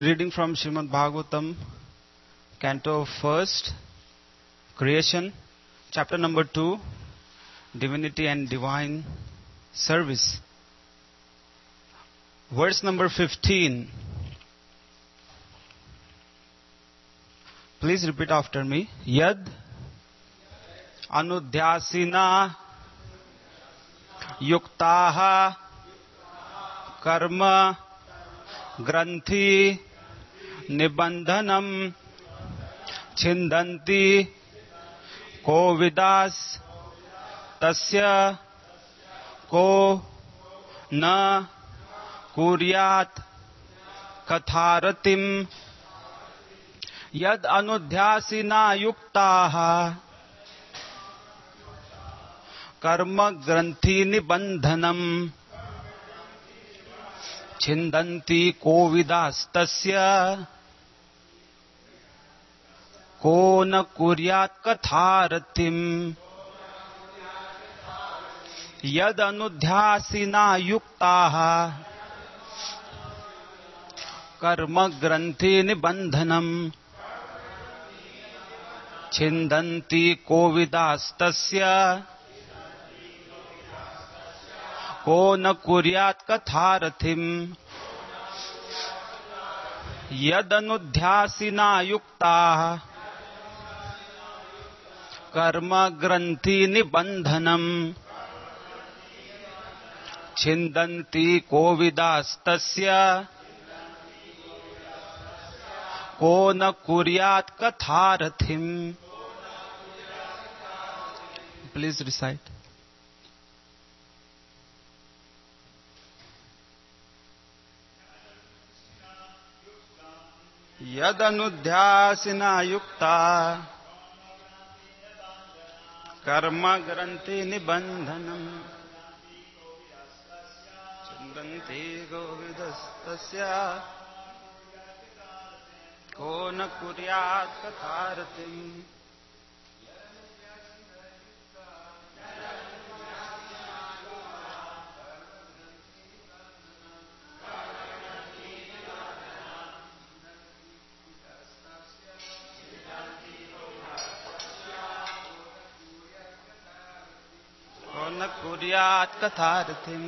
Reading from Srimad Bhagavatam, Canto 1st, Creation, Chapter number 2, Divinity and Divine Service. Verse number 15. Please repeat after me. Yad anudhyasina yuktaha karma granthi निबंधनम छिंदन्ति कोविदास तस्य को न कुर्यात् कथारतिम यद अनुध्यासिना युक्ताः कर्म ग्रंथि निबंधनम छिंदन्ति कोविदास्तस्य को न कुर्यात् कथारतिम यद अनुध्यासिना युक्ताः कर्म ग्रंथि निबंधनम छिंदन्ति कोविदास्तस्य को न कुर्यात् कथारथिम यदनुध्यासिना युक्ताः कर्म ग्रंथि निबंधनम छिंदन्ति कोविदास्तस्य को न कुर्यात् कथारथिम. Please recite. यदनुध्यासिना युक्ता कर्म ग्रंथि निबंधनम छिंदन्ति कोविदस्तस्य को न कुर्यात् कथारतिम. न कुर्यात् कथारथिम.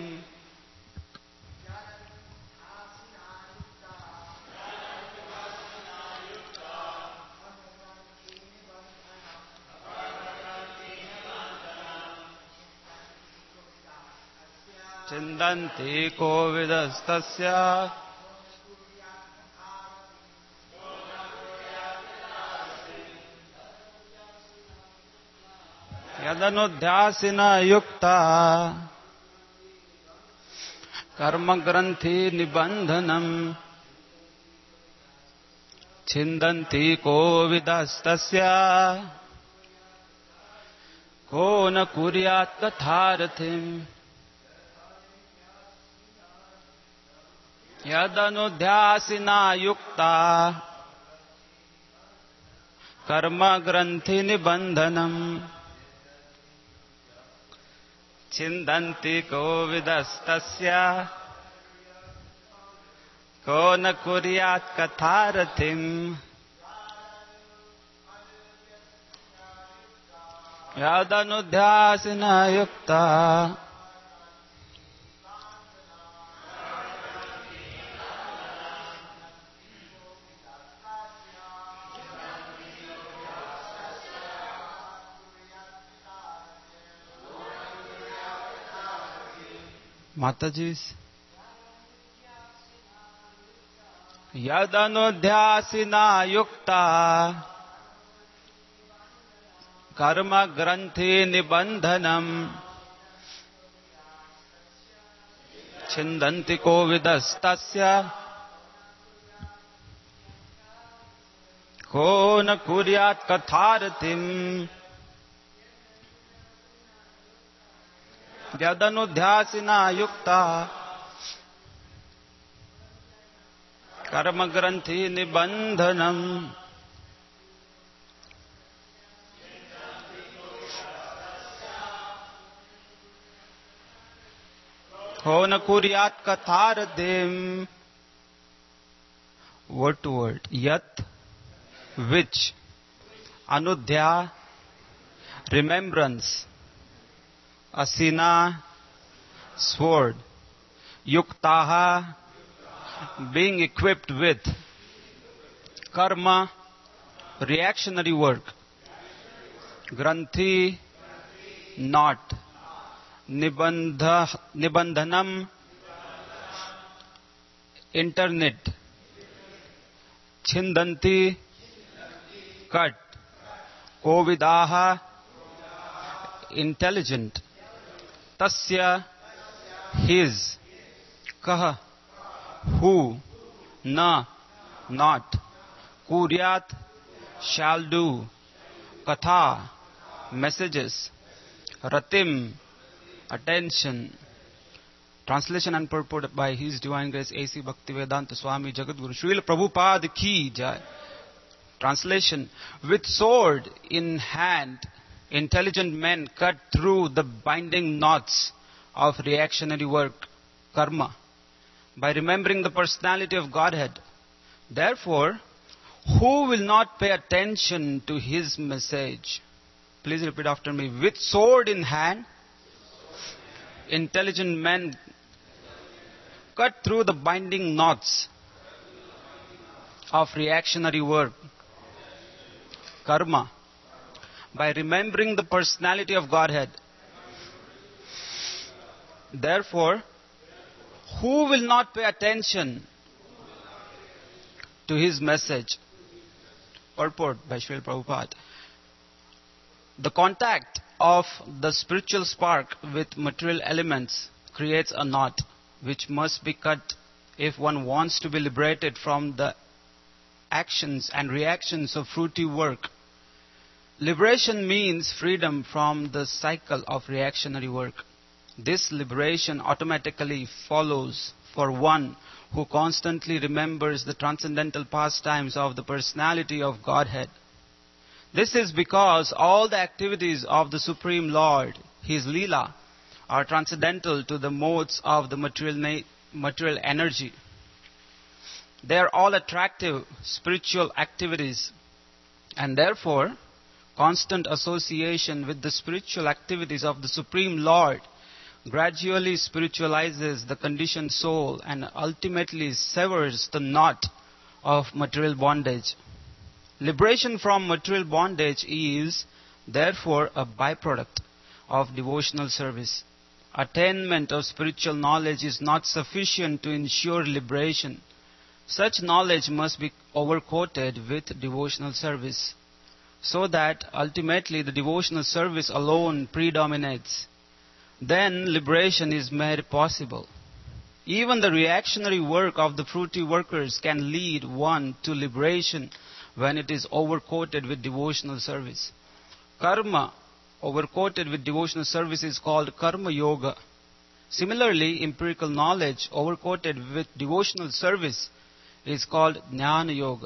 छिंदन्ति कोविदस्तस्य यदनुध्यासिना युक्ता कर्म ग्रंथि निबंधनम छिंदन्ति कोविदस्तस्य को न कुर्यात् कथारथिम. यदनुध्यासिना युक्ता कर्म ग्रंथि निबंधनम छिंदन्ति कोविदस्तस्य को न कुर्यात् कथारथिम. यदनुध्यासिना युक्ता माताजी. यदनुध्यासिना युक्ता कर्म ग्रंथि निबंधनम छिंदन्ति कोविदस्तस्य को न कुर्यात् कथारथिम. यदनुध्यासिना युक्ता कर्म ग्रंथि निबंधनम को न कुर्यात् कथारथिम. word to word. Yat, which. Anudhya, remembrance. Asina, sword. Yuktaha, being equipped with. Karma, reactionary work. Granthi, knot. Nibandhanam, internet. Chindanti, cut. Kovidaha, intelligent. Tasya, his. Kah, who. Na, not. Kuryat, shall do. Katha, messages. Ratim, attention. Translation and purport by His Divine Grace A.C. Bhaktivedanta Swami Jagadguru Srila Prabhupada Ki Jai. Translation: with sword in hand, intelligent men cut through the binding knots of reactionary work, karma, by remembering the personality of Godhead. Therefore, who will not pay attention to His message? Please repeat after me. With sword in hand, intelligent men cut through the binding knots of reactionary work, karma, by remembering the personality of Godhead. Therefore, who will not pay attention to His message? Purport by Srila Prabhupada. The contact of the spiritual spark with material elements creates a knot which must be cut if one wants to be liberated from the actions and reactions of fruity work. Liberation means freedom from the cycle of reactionary work. This liberation automatically follows for one who constantly remembers the transcendental pastimes of the personality of Godhead. This is because all the activities of the Supreme Lord, His Leela, are transcendental to the modes of the material energy. They are all attractive spiritual activities, and therefore, constant association with the spiritual activities of the Supreme Lord gradually spiritualizes the conditioned soul and ultimately severs the knot of material bondage. Liberation from material bondage is, therefore, a byproduct of devotional service. Attainment of spiritual knowledge is not sufficient to ensure liberation. Such knowledge must be overcoated with devotional service, so that ultimately the devotional service alone predominates. Then liberation is made possible. Even the reactionary work of the fruity workers can lead one to liberation when it is overcoated with devotional service. Karma overcoated with devotional service is called karma yoga. Similarly, empirical knowledge overcoated with devotional service is called jnana yoga.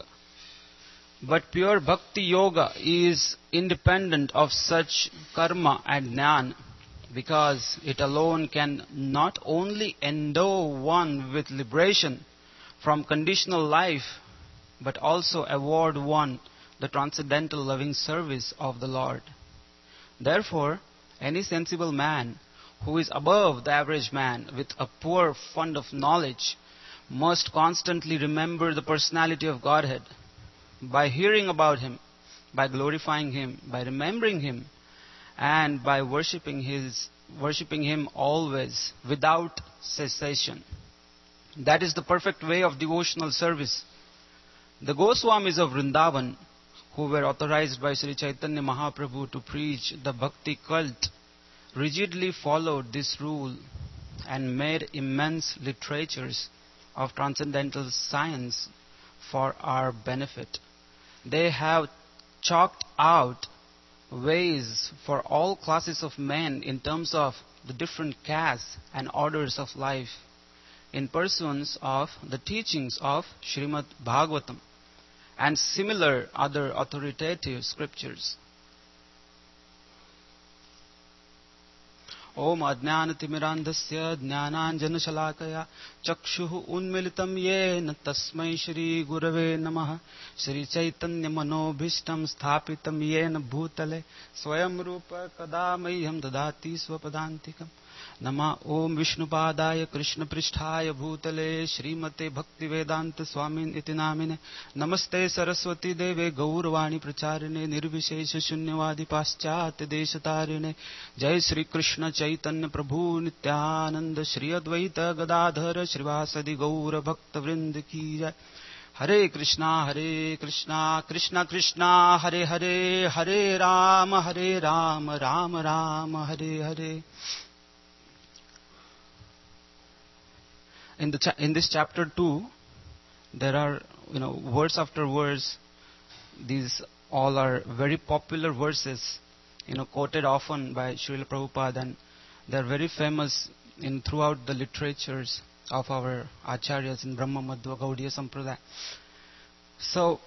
But pure bhakti yoga is independent of such karma and jnana, because it alone can not only endow one with liberation from conditional life, but also award one the transcendental loving service of the Lord. Therefore, any sensible man who is above the average man with a poor fund of knowledge must constantly remember the personality of Godhead by hearing about Him, by glorifying Him, by remembering Him, and by worshipping Him always without cessation. That is the perfect way of devotional service. The Goswamis of Vrindavan, who were authorized by Sri Chaitanya Mahaprabhu to preach the bhakti cult, rigidly followed this rule and made immense literatures of transcendental science for our benefit. They have chalked out ways for all classes of men in terms of the different castes and orders of life in pursuance of the teachings of Srimad Bhagavatam and similar other authoritative scriptures. ओम अज्ञानतिमिरान्धस्य ज्ञानाञ्जनशलाकया चक्षुः उन्मिलितं येन तस्मै श्रीगुरवे नमः। श्रीचैतन्यमनोभीष्टं स्थापितं येन भूतले स्वयं रूप कदा मह्यं ददाति स्वपदान्तिकम्। नमः ओम विष्णुपादाय कृष्णपृष्ठाय भूतले श्रीमते भक्तिवेदांत स्वामिन् इति नामिने। नमस्ते सरस्वती देवे गौरवाणी प्रचारिणे निर्विशेष शून्यवादी पाश्चात्य देशतारिणे। जय श्री कृष्ण चैतन्य प्रभु नित्यानंद श्री अद्वैत गदाधर श्रीवासदि गौर भक्त वृंद की जय। हरे कृष्णा कृष्णा कृष्णा हरे हरे, हरे Ram Ram Ram Hare Hare. In this chapter 2, there are, verse after verse. These all are very popular verses, quoted often by Srila Prabhupada, and they are very famous throughout the literatures of our acharyas in Brahma Madhva Gaudiya Sampradaya. So,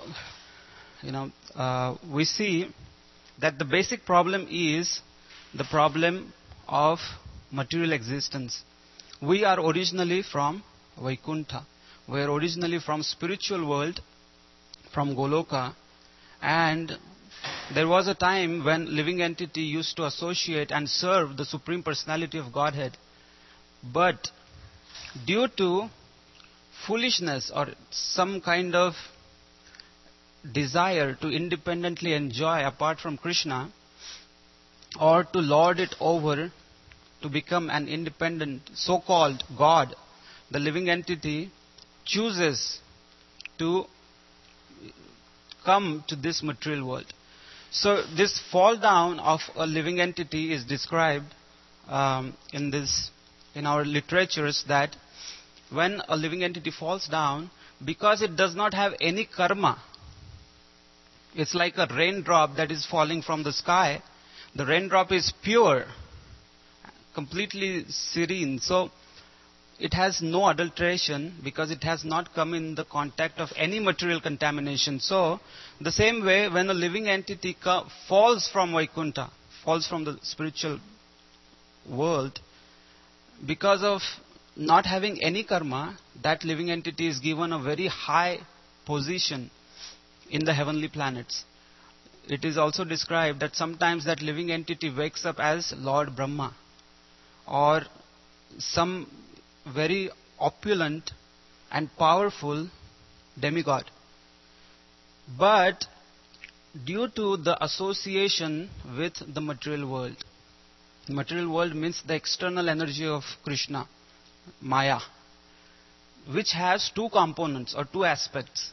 we see that the basic problem is the problem of material existence. We are originally from Vaikuntha. We are originally from spiritual world, from Goloka, and there was a time when living entity used to associate and serve the Supreme Personality of Godhead. But due to foolishness or some kind of desire to independently enjoy apart from Krishna, or to lord it over, to become an independent so-called God, the living entity chooses to come to this material world. So this fall down of a living entity is described in our literatures, that when a living entity falls down, because it does not have any karma, it's like a raindrop that is falling from the sky. The raindrop is pure, completely serene. So it has no adulteration because it has not come in the contact of any material contamination. So the same way, when a living entity falls from Vaikuntha, falls from the spiritual world, because of not having any karma, that living entity is given a very high position in the heavenly planets. It is also described that sometimes that living entity wakes up as Lord Brahma, or some very opulent and powerful demigod. But due to the association with the material world means the external energy of Krishna, Maya, which has two components or two aspects.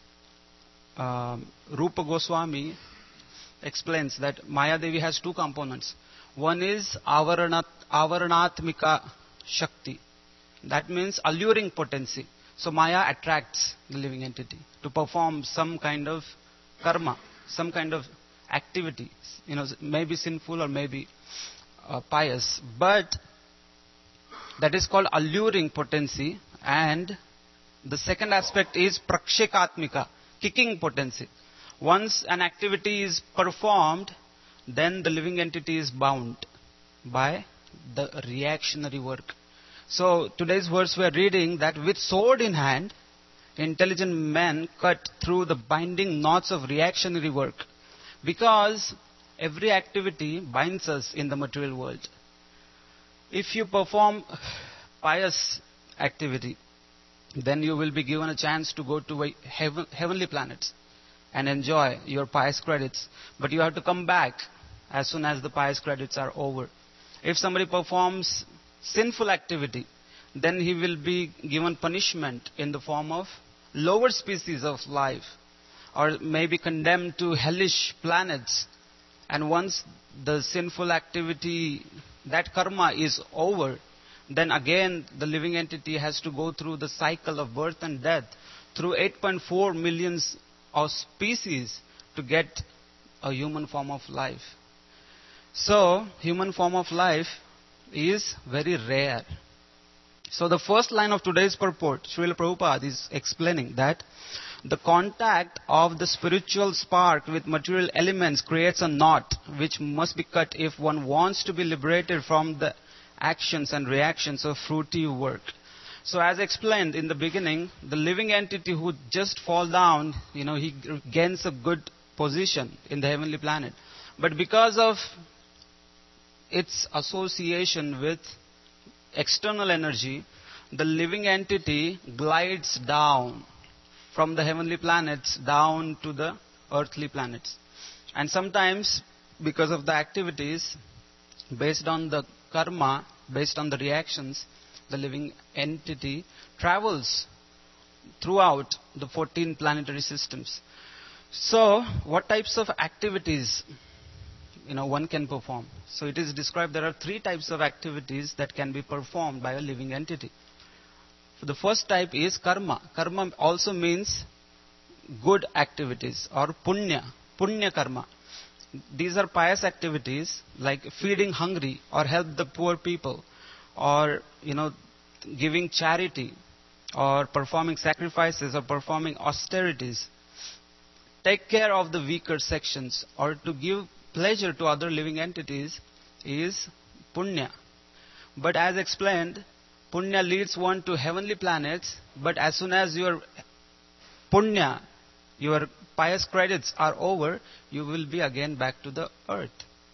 Rupa Goswami explains that Maya Devi has two components. One is Avaranatmika Shakti. That means alluring potency. So Maya attracts the living entity to perform some kind of karma, some kind of activity. Maybe sinful or maybe pious. But that is called alluring potency. And the second aspect is Prakshekatmika, kicking potency. Once an activity is performed, then the living entity is bound by the reactionary work. So today's verse we are reading that with sword in hand, intelligent men cut through the binding knots of reactionary work, because every activity binds us in the material world. If you perform pious activity, then you will be given a chance to go to heavenly planets and enjoy your pious credits. But you have to come back as soon as the pious credits are over. If somebody performs sinful activity, then he will be given punishment in the form of lower species of life, or may be condemned to hellish planets. And once the sinful activity, that karma is over, then again the living entity has to go through the cycle of birth and death through 8.4 millions of species to get a human form of life. So, human form of life is very rare. So the first line of today's purport, Srila Prabhupada is explaining that the contact of the spiritual spark with material elements creates a knot which must be cut if one wants to be liberated from the actions and reactions of fruitive work. So as explained in the beginning, the living entity who just fall down, he gains a good position in the heavenly planet. But because of its association with external energy, the living entity glides down from the heavenly planets down to the earthly planets. And sometimes, because of the activities, based on the karma, based on the reactions, the living entity travels throughout the 14 planetary systems. So, what types of activities one can perform? So it is described there are 3 types of activities that can be performed by a living entity. The first type is karma. Karma also means good activities or punya karma. These are pious activities like feeding hungry or help the poor people or giving charity or performing sacrifices or performing austerities. Take care of the weaker sections or to give pleasure to other living entities is punya. But as explained, punya leads one to heavenly planets, but as soon as your punya, your pious credits are over, you will be again back to the earth.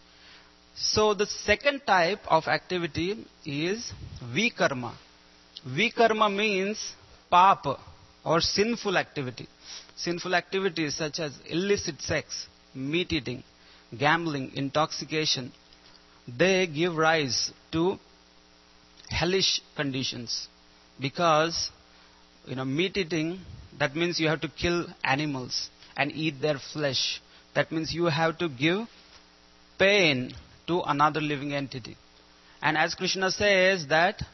So the second type of activity is vikarma. Vikarma means papa or sinful activity. Sinful activities such as illicit sex, meat eating, gambling, intoxication, they give rise to hellish conditions. Because, meat eating, that means you have to kill animals and eat their flesh. That means you have to give pain to another living entity. And as Krishna says that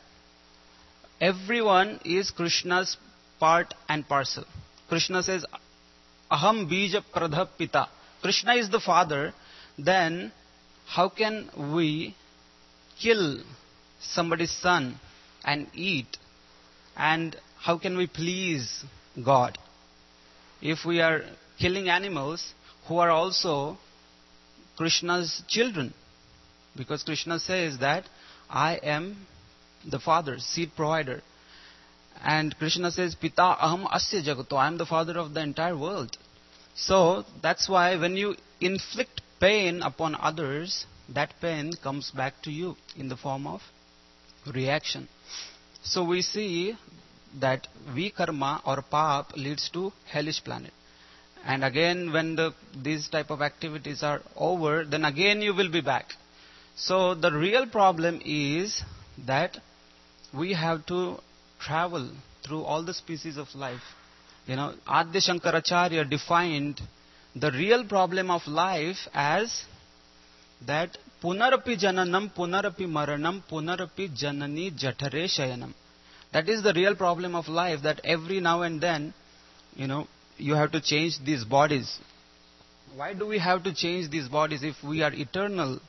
everyone is Krishna's part and parcel. Krishna says, Aham bija pradha pita. Krishna is the father. Then how can we kill somebody's son and eat? And how can we please God if we are killing animals who are also Krishna's children? Because Krishna says that I am the father, seed provider. And Krishna says, Pita aham asya jagato, I am the father of the entire world. So that's why when you inflict pain upon others, that pain comes back to you in the form of reaction. So we see that vikarma or pap leads to hellish planet. And again, when these type of activities are over, then again you will be back. So the real problem is that we have to travel through all the species of life. Adya Shankaracharya defined the real problem of life as that punarapi jananam, punarapi maranam, punarapi janani jathare shayanam. That is the real problem of life, that every now and then, you have to change these bodies. Why do we have to change these bodies if we are eternal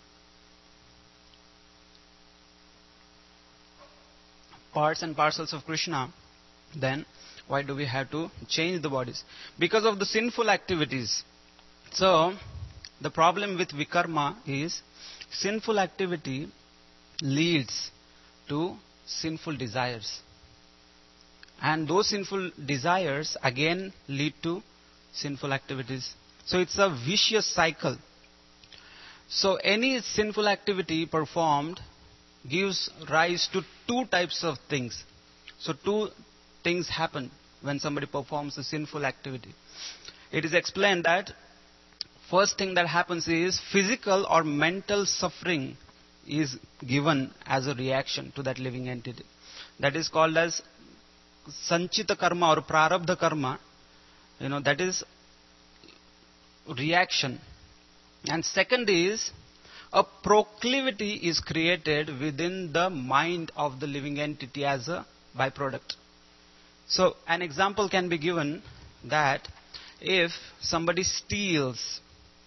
parts and parcels of Krishna? Then why do we have to change the bodies? Because of the sinful activities. So, the problem with vikarma is sinful activity leads to sinful desires. And those sinful desires again lead to sinful activities. So it's a vicious cycle. So any sinful activity performed gives rise to 2 types of things. So 2 things happen when somebody performs a sinful activity. It is explained that first thing that happens is physical or mental suffering is given as a reaction to that living entity. That is called as sanchita karma or prarabdha karma. That is reaction. And second is a proclivity is created within the mind of the living entity as a byproduct. So an example can be given that if somebody steals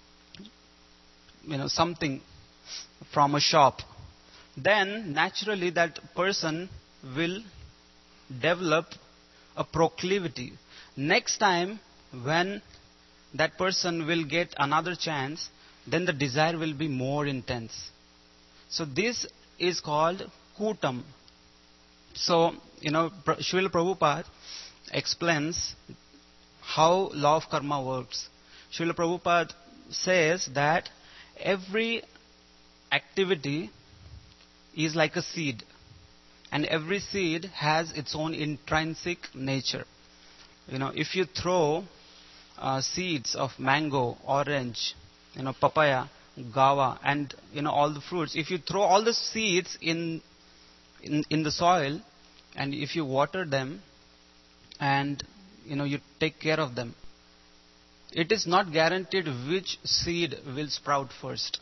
something from a shop, then naturally that person will develop a proclivity. Next time when that person will get another chance, then the desire will be more intense. So this is called Kutam. So, Srila Prabhupada explains how law of karma works. Srila Prabhupada says that every activity is like a seed, and every seed has its own intrinsic nature. If you throw seeds of mango, orange, papaya, guava, and all the fruits, if you throw all the seeds in the soil, and if you water them, and you take care of them, it is not guaranteed which seed will sprout first,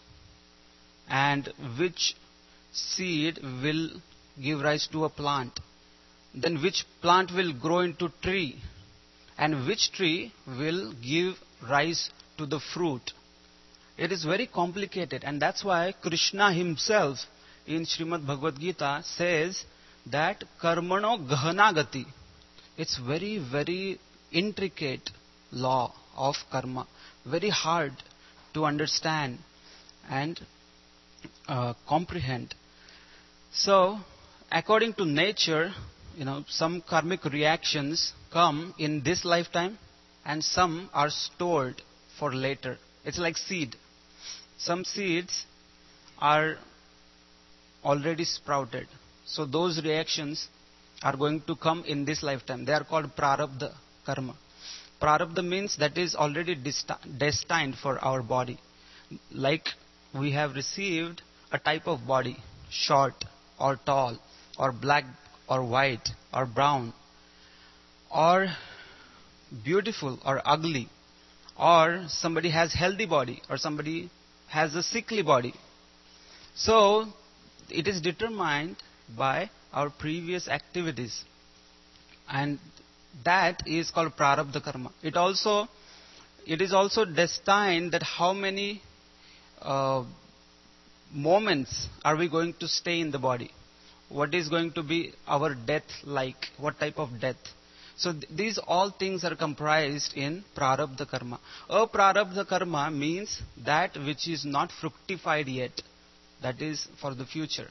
and which seed will give rise to a plant, then which plant will grow into tree, and which tree will give rise to the fruit. It is very complicated, and that's why Krishna himself in Srimad Bhagavad Gita says that karmano gahana gati. It's very, very intricate law of karma, very hard to understand and comprehend. So, according to nature, some karmic reactions come in this lifetime, and some are stored for later. It's like seed. Some seeds are already sprouted. So those reactions are going to come in this lifetime. They are called prarabdha karma. Prarabdha means that is already destined for our body. Like we have received a type of body, short or tall, or black or white or brown, or beautiful or ugly, or somebody has healthy body or somebody has a sickly body. So it is determined by our previous activities, and that is called prarabdha karma. It is also destined that how many moments are we going to stay in the body, what is going to be our death like, what type of death. So these all things are comprised in prarabdha karma. Aprarabdha karma means that which is not fructified yet, that is for the future.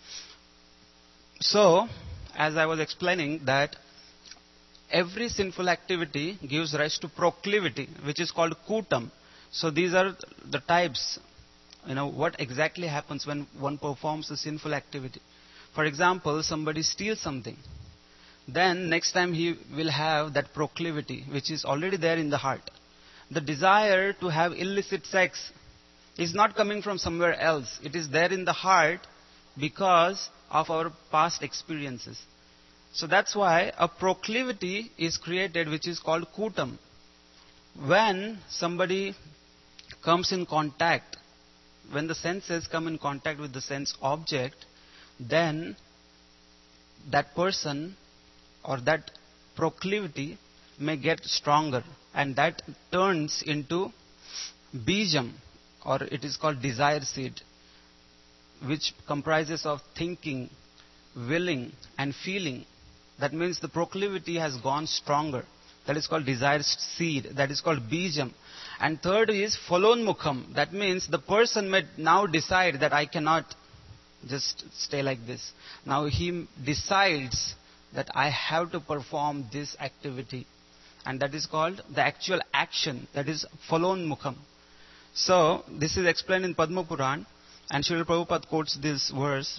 So, as I was explaining, that every sinful activity gives rise to proclivity, which is called kutam. So these are the types, what exactly happens when one performs a sinful activity. For example, somebody steals something. Then next time he will have that proclivity, which is already there in the heart. The desire to have illicit sex is not coming from somewhere else. It is there in the heart because of our past experiences. So that's why a proclivity is created, which is called kutam. When somebody comes in contact, when the senses come in contact with the sense object, then that person or that proclivity may get stronger, and that turns into bijam, or it is called desire seed, which comprises of thinking, willing, and feeling. That means the proclivity has gone stronger. That is called desire seed. That is called bijam. And third is phalonmukham. That means the person may now decide that I cannot just stay like this. Now he decides that I have to perform this activity. And that is called the actual action. That is phalonmukham. So this is explained in Padma Puran, and Srila Prabhupada quotes this verse.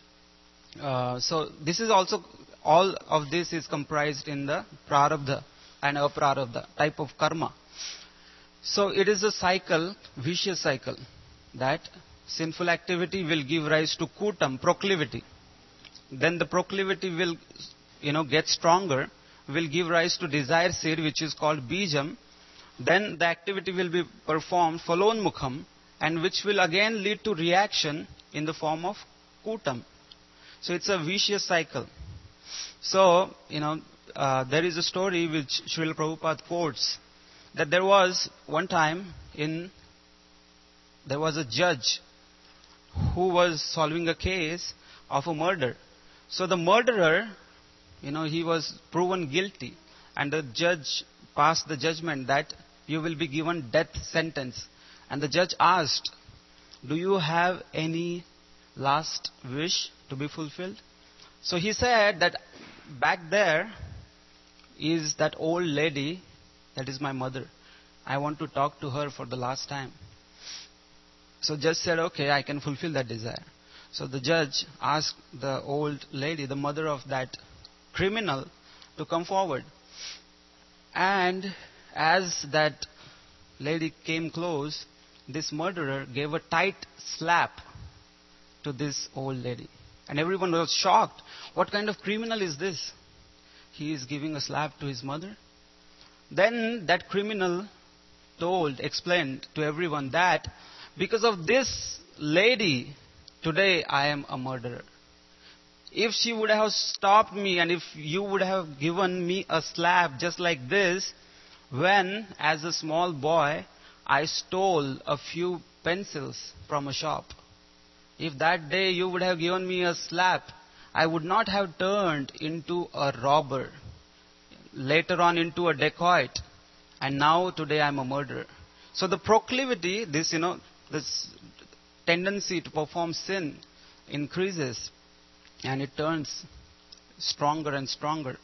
So this is also, all of this is comprised in the prarabdha and aprarabdha type of karma. So it is a cycle, vicious cycle, that sinful activity will give rise to kutam, proclivity. Then the proclivity will, get stronger, will give rise to desire seed, which is called bijam. Then the activity will be performed, phalonmukham, and which will again lead to reaction in the form of kutam. So it's a vicious cycle. So, there is a story which Srila Prabhupada quotes, that there was one time there was a judge who was solving a case of a murder. So the murderer, he was proven guilty, and the judge passed the judgment that you will be given death sentence. And the judge asked, do you have any last wish to be fulfilled? So he said that back there is that old lady, that is my mother. I want to talk to her for the last time. So judge said, okay, I can fulfill that desire. So the judge asked the old lady, the mother of that criminal, to come forward. And as that lady came close, this murderer gave a tight slap to this old lady. And everyone was shocked. What kind of criminal is this? He is giving a slap to his mother. Then that criminal explained to everyone that because of this lady, today I am a murderer. If she would have stopped me and if you would have given me a slap just like this, when as a small boy I stole a few pencils from a shop, if that day you would have given me a slap, I would not have turned into a robber, later on into a dacoit, and now today I am a murderer. So the proclivity, this tendency to perform sin increases and it turns stronger and stronger.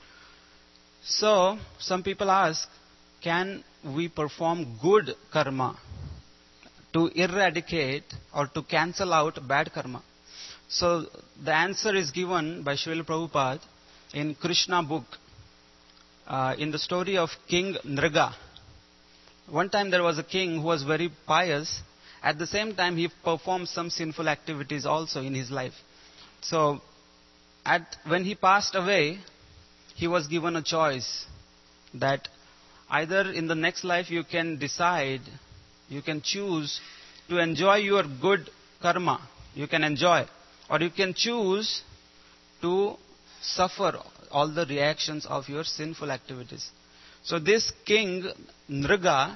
So some people ask, can we perform good karma to eradicate or to cancel out bad karma? So the answer is given by Srila Prabhupada in Krishna book, in the story of King Nriga. One time there was a king who was very pious. At the same time, he performed some sinful activities also in his life. So when he passed away, he was given a choice that either in the next life you can decide, you can choose to enjoy your good karma, you can enjoy, or you can choose to suffer all the reactions of your sinful activities. So this king Nriga,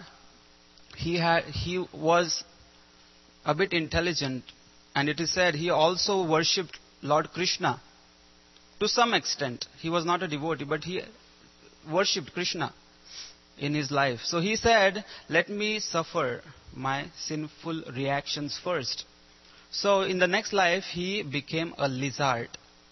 he was a bit intelligent, and it is said he also worshipped Lord Krishna to some extent. He was not a devotee, but he worshipped Krishna in his life. So he said, let me suffer my sinful reactions first. So in the next life, he became a lizard.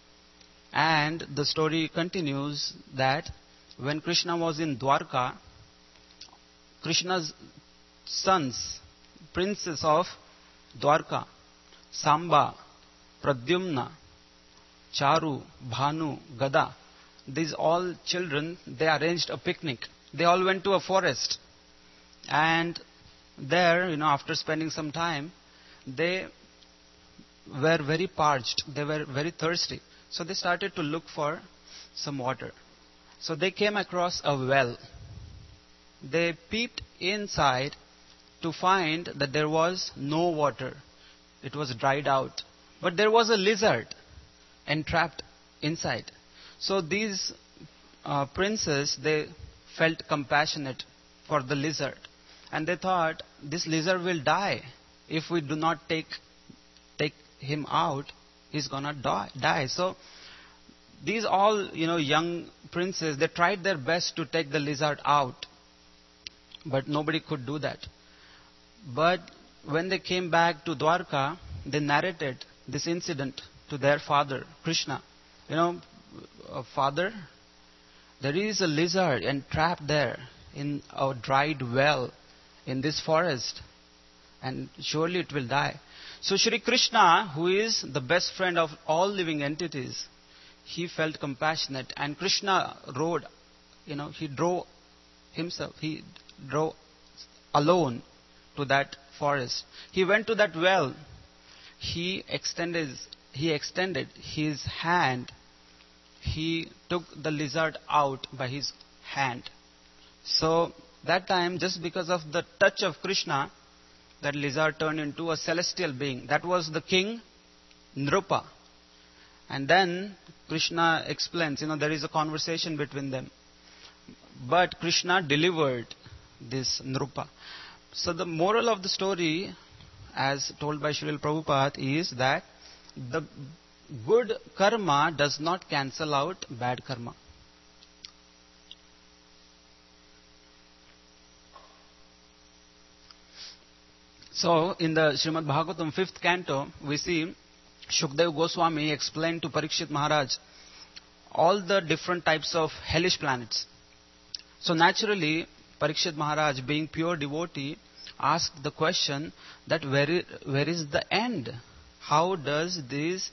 And the story continues that when Krishna was in Dwarka, Krishna's sons, princes of Dwarka, Samba, Pradyumna, Charu, Bhanu, Gada, these all children, they arranged a picnic. They all went to a forest. And there, after spending some time, they were very parched. They were very thirsty. So they started to look for some water. So they came across a well. They peeped inside to find that there was no water. It was dried out. But there was a lizard entrapped inside. So these princes, they felt compassionate for the lizard. And they thought, this lizard will die. If we do not take him out, he's going to die. So these all, young princes, they tried their best to take the lizard out. But nobody could do that. But when they came back to Dwarka, they narrated this incident to their father, Krishna. Father, there is a lizard entrapped there in a dried well in this forest, and surely it will die. So Shri Krishna, who is the best friend of all living entities, he felt compassionate, and Krishna rode, he drove alone to that forest. He went to that well. He extended his hand. He took the lizard out by his hand. So that time, just because of the touch of Krishna, that lizard turned into a celestial being. That was the king Nrupa. And then Krishna explains, there is a conversation between them. But Krishna delivered this Nrupa. So the moral of the story, as told by Srila Prabhupada, is that the good karma does not cancel out bad karma. So in the Srimad Bhagavatam 5th canto, we see Shukdev Goswami explained to Parikshit Maharaj all the different types of hellish planets. So naturally, Parikshit Maharaj, being pure devotee, asked the question that where is the end? How does this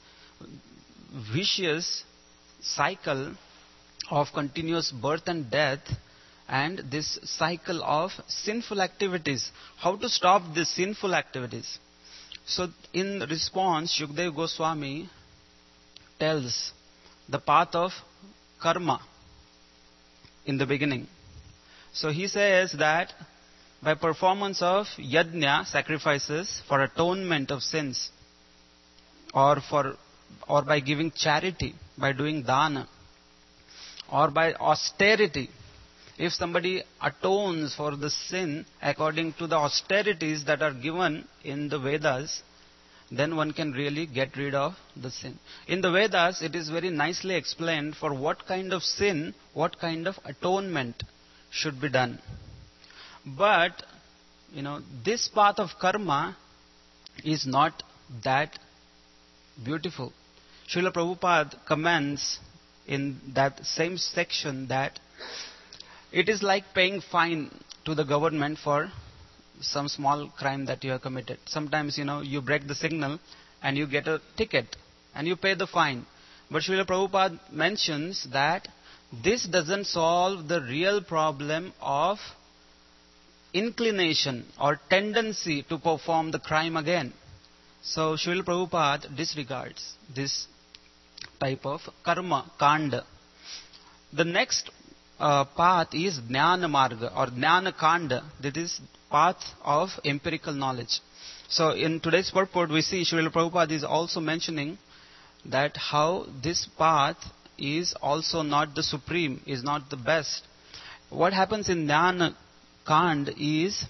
vicious cycle of continuous birth and death and this cycle of sinful activities, how to stop these sinful activities? So in response, Shukdev Goswami tells the path of karma in the beginning. So he says that by performance of yajna, sacrifices for atonement of sins, or by giving charity, by doing dana, or by austerity. If somebody atones for the sin according to the austerities that are given in the Vedas, then one can really get rid of the sin. In the Vedas, it is very nicely explained for what kind of sin, what kind of atonement should be done. But, this path of karma is not that beautiful. Srila Prabhupada comments in that same section that it is like paying fine to the government for some small crime that you have committed. Sometimes, you break the signal and you get a ticket and you pay the fine. But Srila Prabhupada mentions that this doesn't solve the real problem of inclination or tendency to perform the crime again. So Srila Prabhupada disregards this type of karma, kanda. The next path is Jnana Marga or Jnana Kanda. That is path of empirical knowledge. So in today's purport we see Srila Prabhupada is also mentioning that how this path is also not the supreme, is not the best. What happens in Jnana Kanda is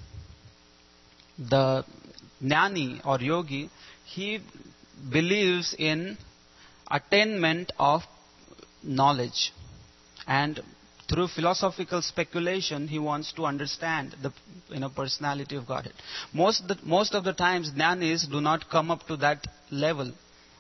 the Jnani or Yogi, he believes in attainment of knowledge, and through philosophical speculation he wants to understand the personality of Godhead. Most of the times Jnanis do not come up to that level.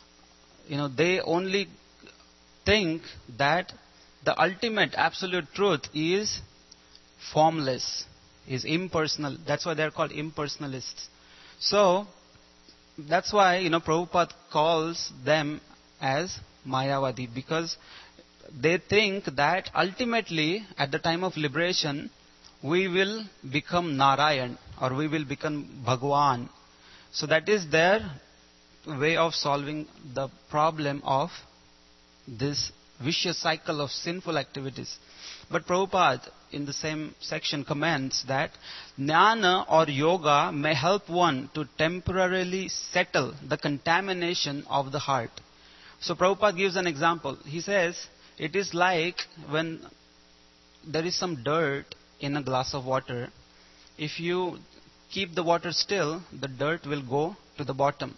They only think that the ultimate absolute truth is formless, is impersonal. That's why they are called impersonalists. So that's why Prabhupada calls them as Mayavadi, because they think that ultimately at the time of liberation we will become Narayan or we will become Bhagwan. So that is their way of solving the problem of this vicious cycle of sinful activities. But Prabhupada in the same section comments that Jnana or Yoga may help one to temporarily settle the contamination of the heart. So Prabhupada gives an example. He says, it is like when there is some dirt in a glass of water. If you keep the water still, the dirt will go to the bottom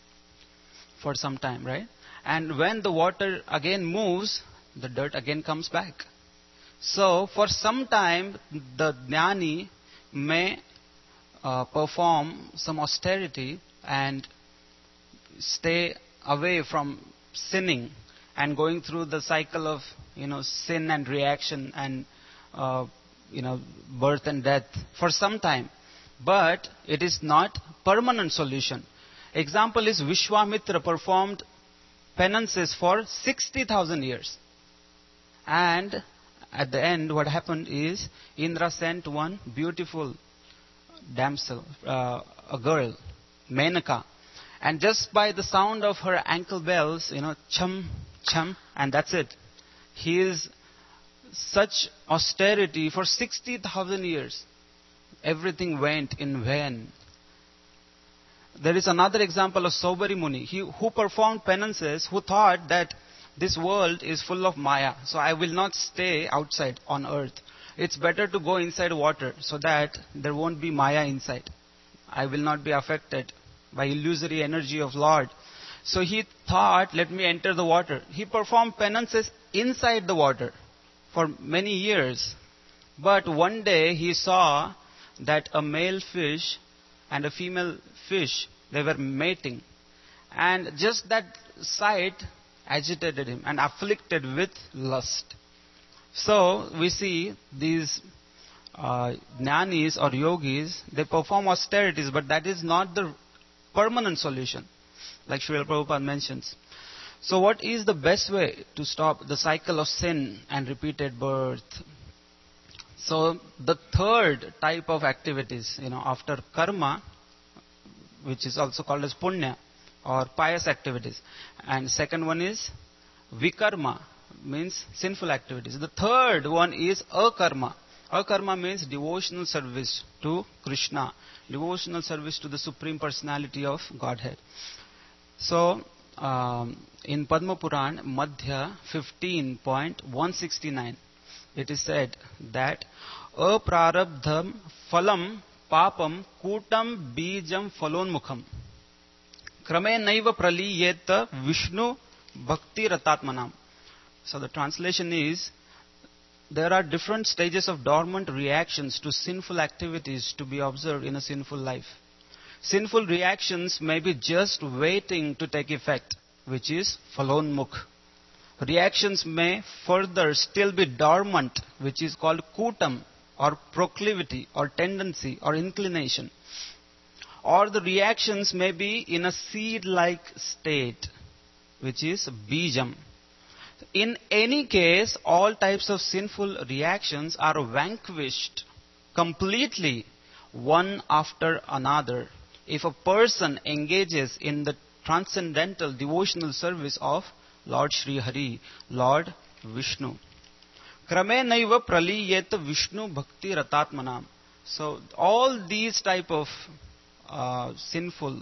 for some time, right? And when the water again moves, the dirt again comes back. So for some time, the Jnani may perform some austerity and stay away from sinning and going through the cycle of sin and reaction and birth and death for some time. But it is not permanent solution. Example is Vishwamitra performed penances for 60,000 years. And at the end what happened is Indra sent one beautiful damsel, a girl, Menaka. And just by the sound of her ankle bells, chum, chum, and that's it. He is such austerity for 60,000 years. Everything went in vain. There is another example of Saubari Muni, who performed penances, who thought that this world is full of Maya, so I will not stay outside on earth. It's better to go inside water so that there won't be Maya inside. I will not be affected by illusory energy of Lord. So he thought, let me enter the water. He performed penances inside the water for many years. But one day he saw that a male fish and a female fish, they were mating. And just that sight agitated him and afflicted with lust. So we see these jnanis or yogis, they perform austerities, but that is not the permanent solution, like Srila Prabhupada mentions. So what is the best way to stop the cycle of sin and repeated birth? So the third type of activities, after karma, which is also called as punya or pious activities, and second one is vikarma, means sinful activities. The third one is akarma. Akarma means devotional service to Krishna, devotional service to the Supreme Personality of Godhead. So, in Padma Puran, Madhya 15.169, it is said that aprarabdham phalam papam kutam bijam phalonmukham krame naiva praliyeta Vishnu bhakti ratatmanam. So the translation is, there are different stages of dormant reactions to sinful activities to be observed in a sinful life. Sinful reactions may be just waiting to take effect, which is phalonmukh. Reactions may further still be dormant, which is called kutam, or proclivity, or tendency, or inclination. Or the reactions may be in a seed-like state, which is bijam. In any case, all types of sinful reactions are vanquished completely, one after another, if a person engages in the transcendental devotional service of Lord Sri Hari, Lord Vishnu. Krame naiva praliyeta Vishnu bhakti ratatmanam. So all these type of sinful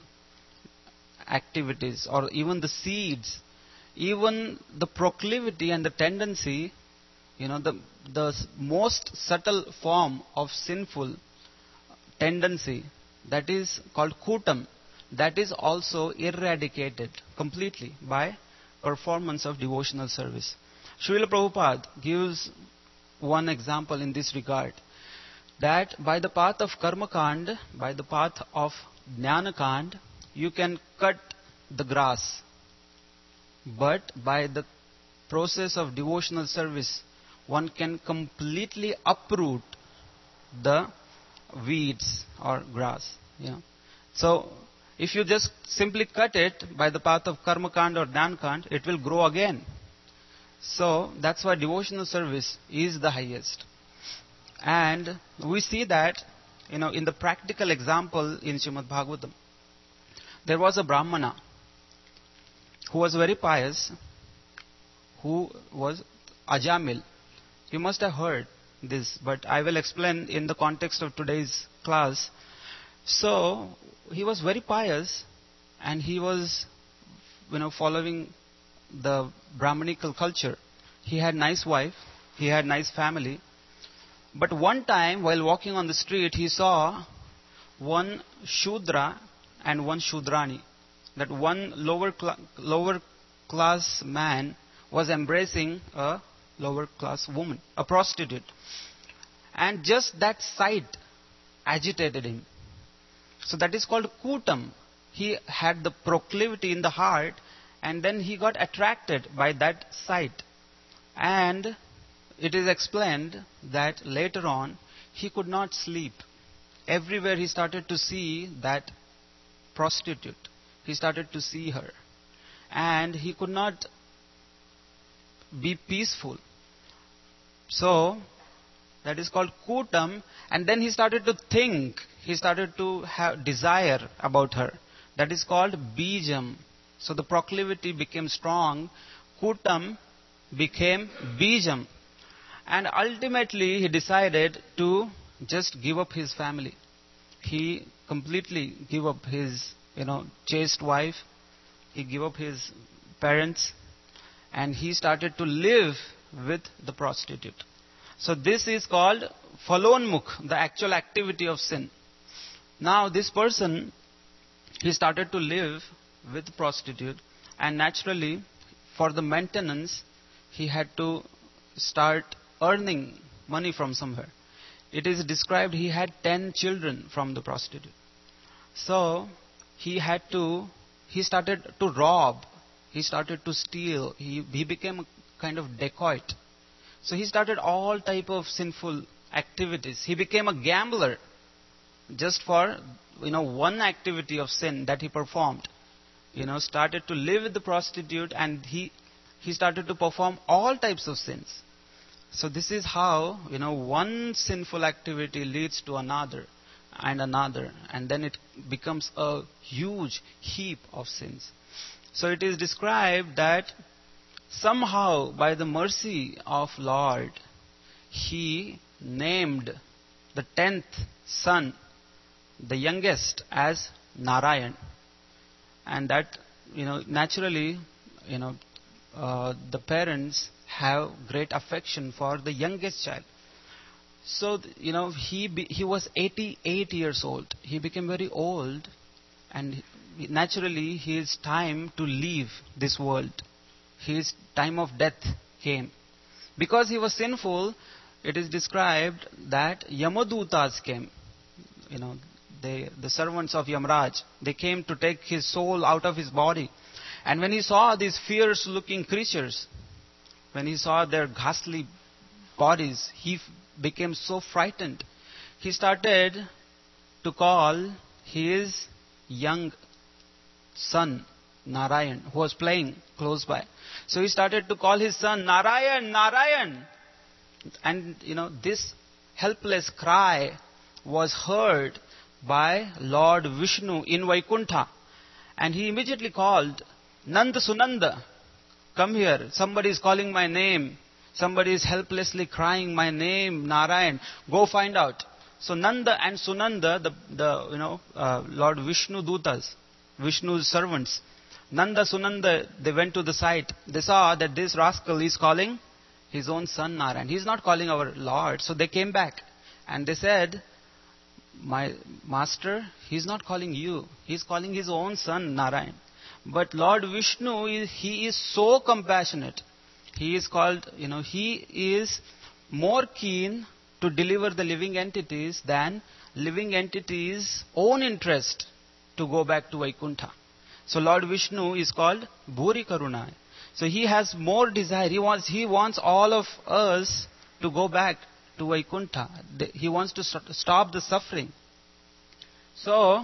activities, or even the seeds, even the proclivity and the tendency, the most subtle form of sinful tendency, that is called kutam, that is also eradicated completely by performance of devotional service. Srila Prabhupada gives one example in this regard, that by the path of karma kand, by the path of jnana kand, you can cut the grass. But by the process of devotional service, one can completely uproot the weeds or grass. So, if you just simply cut it by the path of karma kand or jnana kand, it will grow again. So, that's why devotional service is the highest. And we see that, in the practical example in Srimad Bhagavatam, there was a Brahmana who was very pious, who was Ajamil. You must have heard this, but I will explain in the context of today's class. So, he was very pious, and he was, following the Brahmanical culture. He had nice wife, he had nice family. But one time, while walking on the street, he saw one Shudra and one Shudrani. That one lower class man was embracing a lower class woman, a prostitute. And just that sight agitated him. So that is called kutam. He had the proclivity in the heart, and then he got attracted by that sight. And it is explained that later on, he could not sleep. Everywhere he started to see that prostitute. He started to see her. And he could not be peaceful. So, that is called kutam. And then he started to think. He started to have desire about her. That is called bijam. So the proclivity became strong. Kutam became bijam. And ultimately he decided to just give up his family. He completely gave up his chaste wife. He gave up his parents. And he started to live with the prostitute. So this is called phalonmukh, the actual activity of sin. Now this person, he started to live with the prostitute. And naturally, for the maintenance, he had to start earning money from somewhere. It is described he had 10 children from the prostitute. So, he started to rob. He started to steal. He became a kind of dacoit. So he started all type of sinful activities. He became a gambler just for one activity of sin that he performed. Started to live with the prostitute, and he started to perform all types of sins. So this is how one sinful activity leads to another, and then it becomes a huge heap of sins. So it is described that somehow by the mercy of Lord, he named the 10th son, the youngest, as Narayan. And that, naturally, the parents have great affection for the youngest child. So, he was 88 years old. He became very old, and naturally his time to leave this world, his time of death came. Because he was sinful, it is described that Yamadutas came. The servants of Yamraj, they came to take his soul out of his body. And when he saw these fierce looking creatures, when he saw their ghastly bodies, he became so frightened. He started to call his young son Narayan, who was playing close by. So he started to call his son, Narayan, Narayan. And this helpless cry was heard by Lord Vishnu in Vaikuntha. And he immediately called, Nanda Sunanda, come here. Somebody is calling my name. Somebody is helplessly crying my name, Narayan. Go find out. So Nanda and Sunanda, Lord Vishnu Dutas, Vishnu's servants, Nanda, Sunanda, they went to the site. They saw that this rascal is calling his own son Narayan. He is not calling our Lord. So they came back and they said, my master, he is not calling you. He is calling his own son Narayan. But Lord Vishnu, he is so compassionate. He is he is more keen to deliver the living entities than living entities' own interest to go back to Vaikuntha. So Lord Vishnu is called Bhuri Karuna. So he has more desire. He wants all of us to go back to Vaikuntha. He wants to stop the suffering. So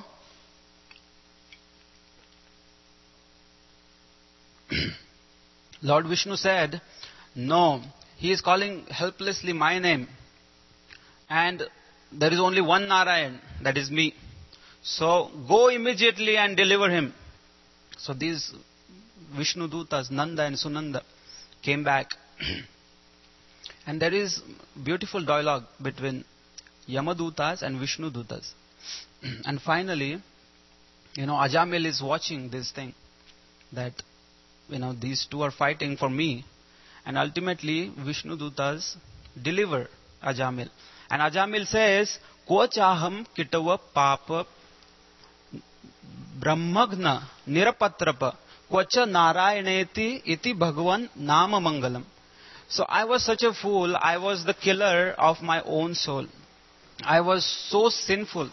Lord Vishnu said, no, he is calling helplessly my name. And there is only one Narayan, that is me. So go immediately and deliver him. So these Vishnu Dutas, Nanda and Sunanda, came back. And there is beautiful dialogue between Yamadutas and Vishnu Dutas. And finally, Ajamil is watching this thing, that these two are fighting for me. And ultimately, Vishnu Dutas deliver Ajamil. And Ajamil says, Ko chaham kitava papa brahmagna nirapatrapa kvacha narayaneti iti bhagavan nama mangalam. So I was such a fool. I was the killer of my own soul. I was so sinful.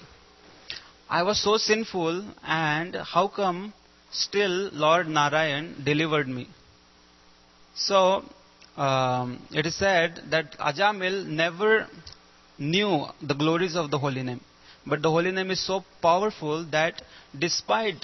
And how come still Lord Narayan delivered me? So it is said that Ajamil never knew the glories of the holy name. But the holy name is so powerful that despite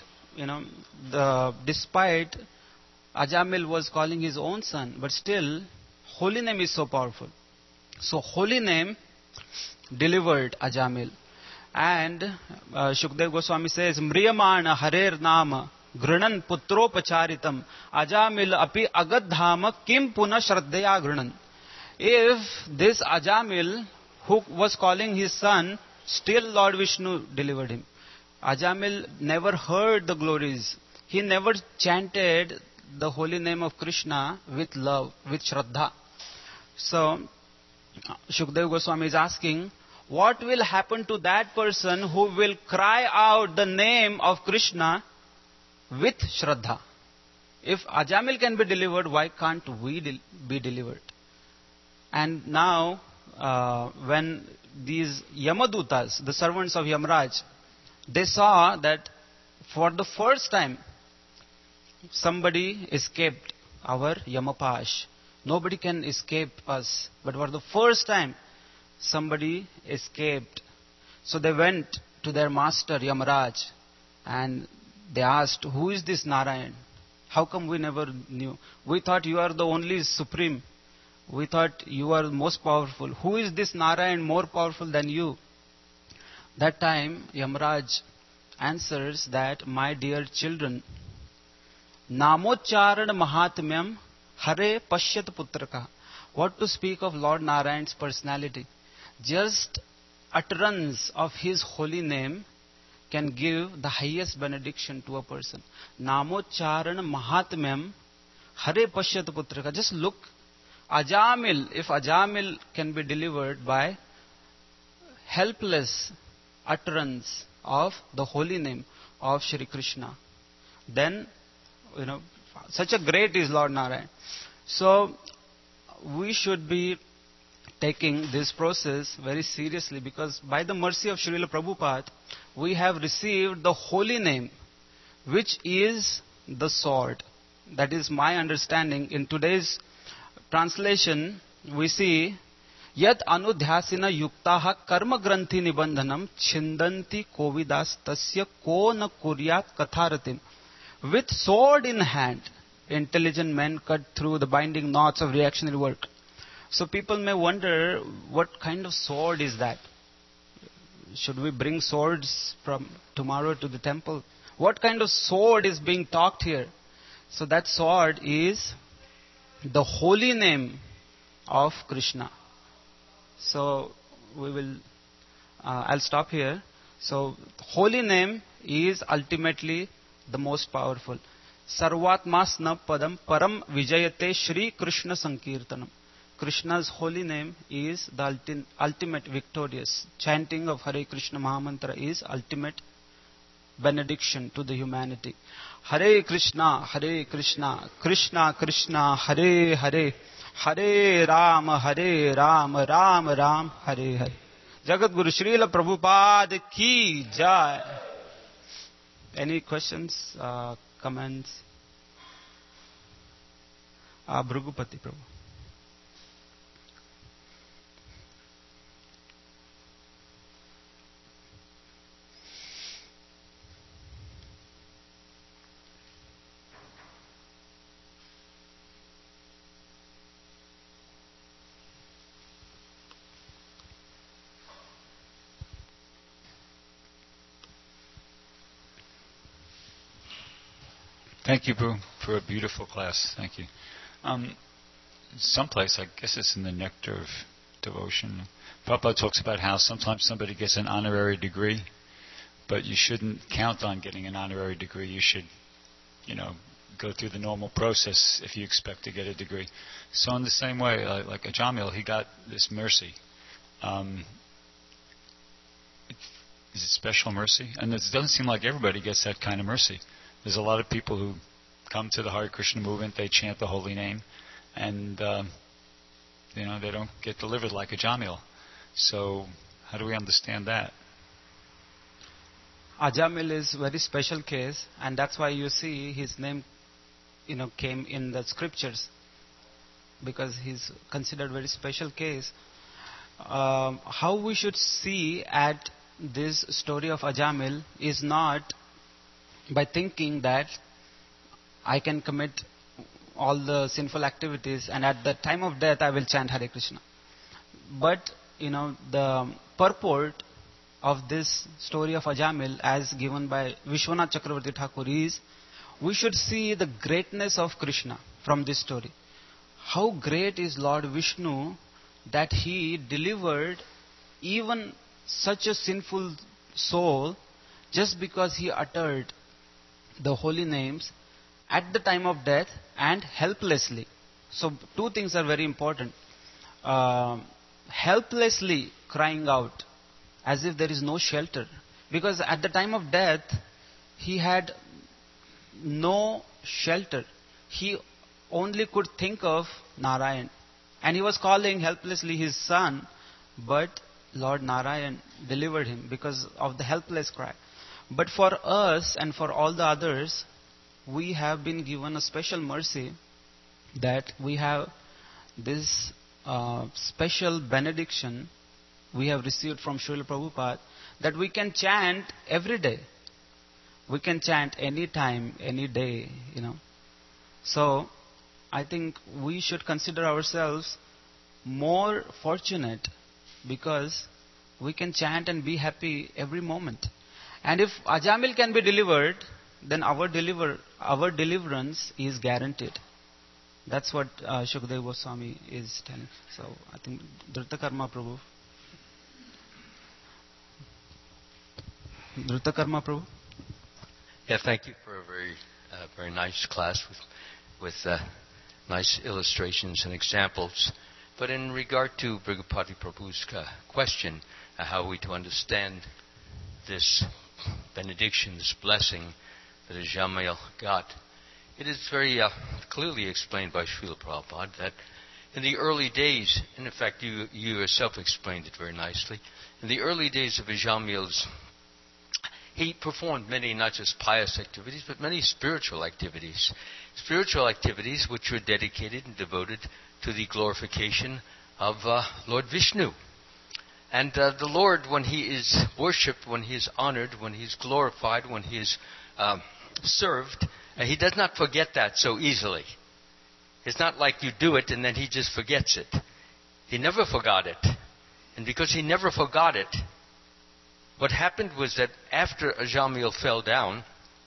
Ajamil was calling his own son, but still holy name is so powerful. So holy name delivered Ajamil. And Shukdev Goswami says, Mriyamana Harer Nama Grinan Putropacharitam Ajamil Api Agadhama Kim Puna Shraddhaya Grinan. If this Ajamil, who was calling his son, still Lord Vishnu delivered him. Ajamil never heard the glories. He never chanted the holy name of Krishna with love, with Shraddha. So Shukdev Goswami is asking, what will happen to that person who will cry out the name of Krishna with Shraddha? If Ajamil can be delivered, why can't we be delivered? And now, when these Yamadutas, the servants of Yamraj, they saw that for the first time, somebody escaped our Yamapash. Nobody can escape us. But for the first time, somebody escaped. So they went to their master, Yamaraj, and they asked, who is this Narayan? How come we never knew? We thought you are the only supreme. We thought you are most powerful. Who is this Narayan more powerful than you? That time, Yamaraj answers that, my dear children, Namocharan Mahatmyam Hare Pashyat Putraka. What to speak of Lord Narayan's personality? Just utterance of his holy name can give the highest benediction to a person. Namocharan Mahatmyam Hare Pashyat Putraka. Just look, Ajamil, if Ajamil can be delivered by helpless utterance of the holy name of Shri Krishna, then, such a great is Lord Narayan. So, we should be taking this process very seriously, because by the mercy of Srila Prabhupada, we have received the holy name, which is the sword. That is my understanding. In today's translation, we see, Yat anudhyasina yuktaha karma granthi nibandhanam chindanti kovidas tasya ko na kuryat katharatim. With sword in hand, intelligent men cut through the binding knots of reactionary work. So people may wonder, what kind of sword is that? Should we bring swords from tomorrow to the temple? What kind of sword is being talked here? So that sword is the holy name of Krishna. So I'll stop here. So holy name is ultimately the most powerful. Sarvatmasna padam param vijayate Shri Krishna Sankirtanam. Krishna's holy name is the ultimate victorious. Chanting of Hare Krishna Mahamantra is ultimate benediction to the humanity. Hare Krishna, Krishna Krishna, Hare Hare, Hare Rama, Ram Ram, Hare Hare. Jagat Guru Srila Prabhupada ki jai. Any questions, comments? Bhrugupati Prabhu. Thank you, Prabhu, for a beautiful class. Thank you. Someplace, I guess it's in the Nectar of Devotion, Prabhupada talks about how sometimes somebody gets an honorary degree, but you shouldn't count on getting an honorary degree. You should, go through the normal process if you expect to get a degree. So in the same way, like Ajamil, he got this mercy. Is it special mercy? And it doesn't seem like everybody gets that kind of mercy. There's a lot of people who come to the Hare Krishna movement, they chant the holy name, and they don't get delivered like Ajamil. So how do we understand that? Ajamil is a very special case, and that's why you see his name came in the scriptures, because he's considered very special case. How we should see at this story of Ajamil is not by thinking that I can commit all the sinful activities and at the time of death I will chant Hare Krishna. But, the purport of this story of Ajamil as given by Vishwanath Chakravarti Thakur is, we should see the greatness of Krishna from this story. How great is Lord Vishnu that he delivered even such a sinful soul just because he uttered the holy names at the time of death and helplessly. So two things are very important. Helplessly crying out as if there is no shelter. Because at the time of death, he had no shelter. He only could think of Narayan. And he was calling helplessly his son, but Lord Narayan delivered him because of the helpless cry. But for us and for all the others, we have been given a special mercy that we have this special benediction we have received from Srila Prabhupada that we can chant every day. We can chant any time, any day, So, I think we should consider ourselves more fortunate because we can chant and be happy every moment. And if Ajamil can be delivered, then our deliverance is guaranteed. That's what Shukadeva Goswami is telling. So, I think Drutakarma Prabhu. Drutakarma Prabhu. Yeah, thank you for a very nice class with nice illustrations and examples. But in regard to Brigapati Prabhu's question, how are we to understand this benediction, this blessing that Ajamil got, it is very clearly explained by Srila Prabhupada that in the early days, and in fact you yourself explained it very nicely, in the early days of Ajamil's, he performed many, not just pious activities, but many spiritual activities. Spiritual activities which were dedicated and devoted to the glorification of Lord Vishnu. And the Lord, when He is worshipped, when He is honored, when He is glorified, when He is served, He does not forget that so easily. It's not like you do it and then He just forgets it. He never forgot it. And because He never forgot it, what happened was that after Ajamil fell down,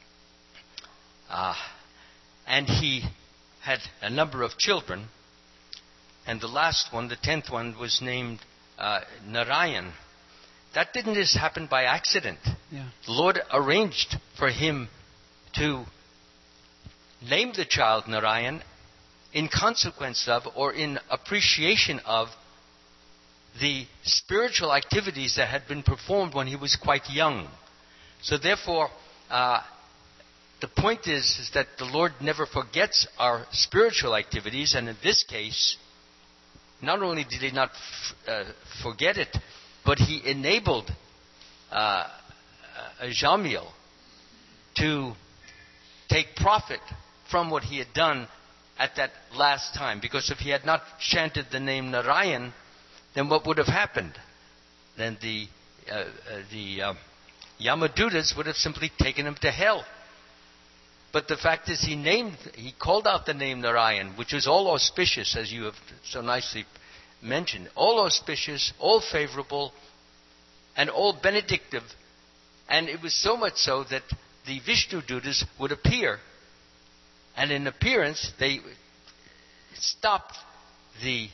and he had a number of children, and the last one, the 10th one, was named Narayan. That didn't just happen by accident. Yeah. The Lord arranged for him to name the child Narayan in consequence of, or in appreciation of, the spiritual activities that had been performed when he was quite young. So therefore, the point is that the Lord never forgets our spiritual activities, and in this case, not only did He not forget it, but He enabled Ajamil to take profit from what he had done at that last time. Because if he had not chanted the name Narayan, then what would have happened? Then the Yamadutas would have simply taken him to hell. But the fact is, he called out the name Narayan, which is all auspicious, as you have so nicely mentioned. All auspicious, all favorable, and all benedictive. And it was so much so that the Vishnu Dutas would appear. And in appearance, they stopped the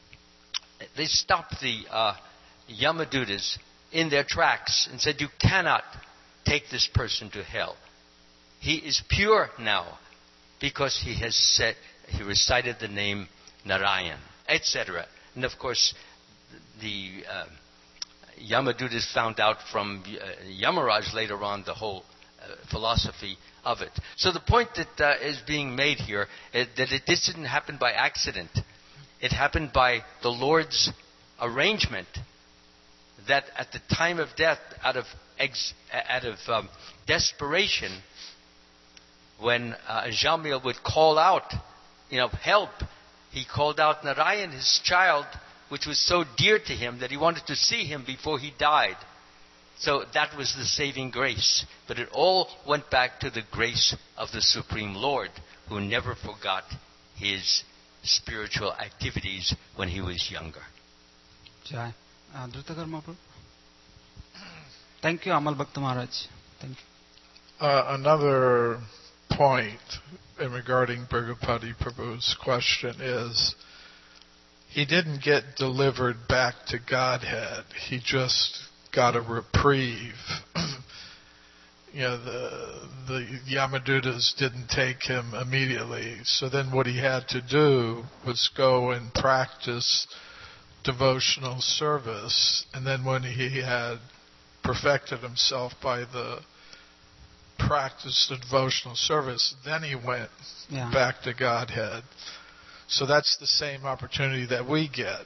Yamadutas in their tracks and said, "You cannot take this person to hell. He is pure now because he recited the name Narayan," etc. And of course, the Yamadutas found out from Yamaraj later on the whole philosophy of it. So the point that is being made here is that this didn't happen by accident. It happened by the Lord's arrangement that at the time of death, out of desperation, when Ajamil would call out, help, he called out Narayan, his child, which was so dear to him that he wanted to see him before he died. So that was the saving grace. But it all went back to the grace of the Supreme Lord, who never forgot his spiritual activities when he was younger. Jai. Drutakarma Prabhu. Thank you, Amal Bhakta Maharaj. Thank you. Another point regarding Brigapati Prabhu's question is, he didn't get delivered back to Godhead. He just got a reprieve. The Yamadutas didn't take him immediately. So then what he had to do was go and practice devotional service. And then when he had perfected himself by the practice of devotional service, then he went back to Godhead. So that's the same opportunity that we get.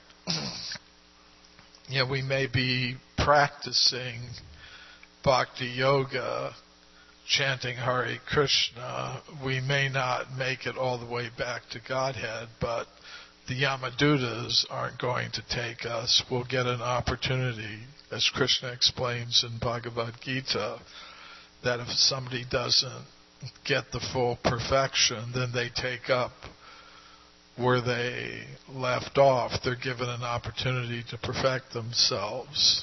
We may be practicing bhakti yoga chanting Hare Krishna, we may not make it all the way back to Godhead, but the Yamadutas aren't going to take us. We'll get an opportunity, as Krishna explains in Bhagavad Gita, that if somebody doesn't get the full perfection, then they take up where they left off. They're given an opportunity to perfect themselves.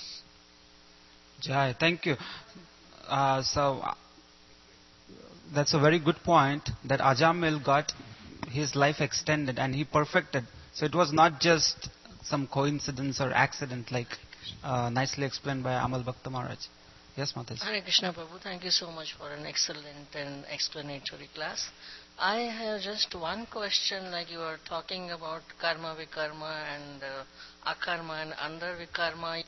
Jai, thank you. So that's a very good point, that Ajamil got his life extended and he perfected. So it was not just some coincidence or accident, like nicely explained by Amal Bhakta Maharaj. Yes, Mataji. Hare Krishna Prabhu, thank you so much for an excellent and explanatory class. I have just one question, like you were talking about karma vikarma and akarma and under vikarma.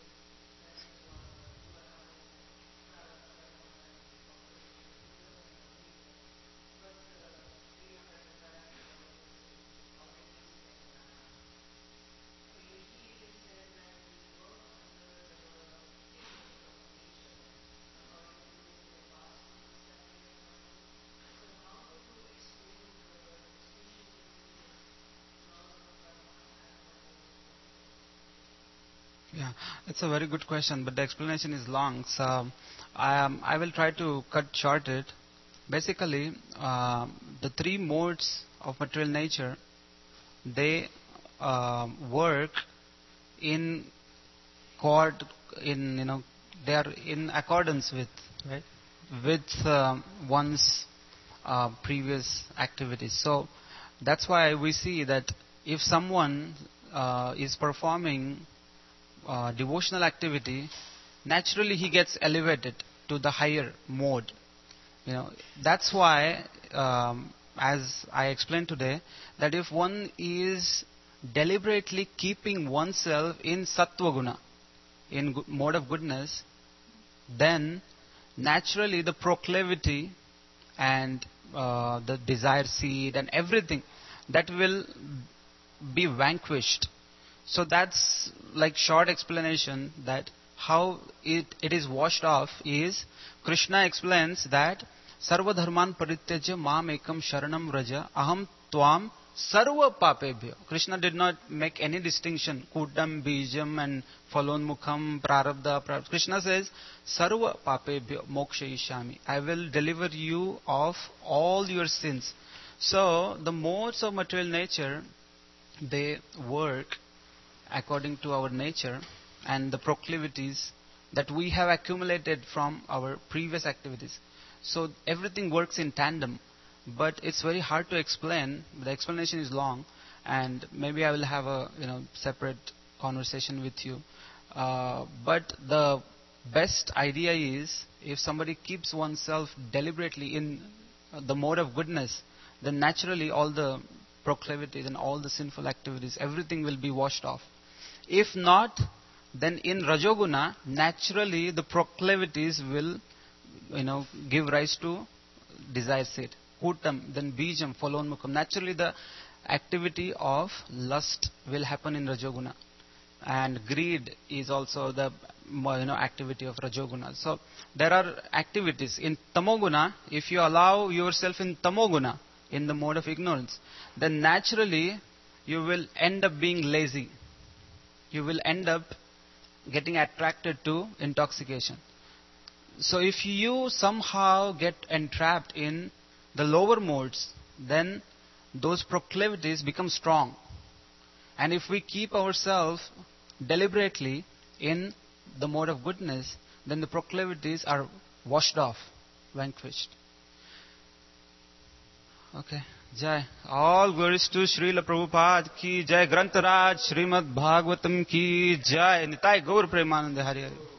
Yeah, it's a very good question, but the explanation is long, so I will try to cut short it. Basically, the three modes of material nature, they work in they are in accordance with, right, with one's previous activities. So that's why we see that if someone is performing devotional activity, naturally he gets elevated to the higher mode. That's why, as I explained today, that if one is deliberately keeping oneself in sattva guna, in mode of goodness, then naturally the proclivity and the desire seed and everything, that will be vanquished. So that's like short explanation that how it is washed off is, Krishna explains that Sarva dharman parityajya mam ekam sharanam vraja aham tvam sarva papebhyo. Krishna did not make any distinction, kutam, bijam and falonmukham, prarabdha. Krishna says, sarva papebhyo mokshayishami. I will deliver you of all your sins. So the modes of material nature, they work according to our nature and the proclivities that we have accumulated from our previous activities. So everything works in tandem, but it's very hard to explain. The explanation is long, and maybe I will have a separate conversation with you. But the best idea is, if somebody keeps oneself deliberately in the mode of goodness, then naturally all the proclivities and all the sinful activities, everything will be washed off. If not, then in Rajoguna, naturally the proclivities will, give rise to desire seed. Kutam, then Bijam, Falonmukham. Naturally the activity of lust will happen in Rajoguna. And greed is also the activity of Rajoguna. So there are activities. In Tamoguna, if you allow yourself in Tamoguna, in the mode of ignorance, then naturally you will end up being lazy. You will end up getting attracted to intoxication. So if you somehow get entrapped in the lower modes, then those proclivities become strong. And if we keep ourselves deliberately in the mode of goodness, then the proclivities are washed off, vanquished. Okay. Jai. All glories to Srila Prabhupada ki Jai. Grantaraj Srimad Bhagavatam ki Jai. Nitai Gaur Premanande Hari Hari.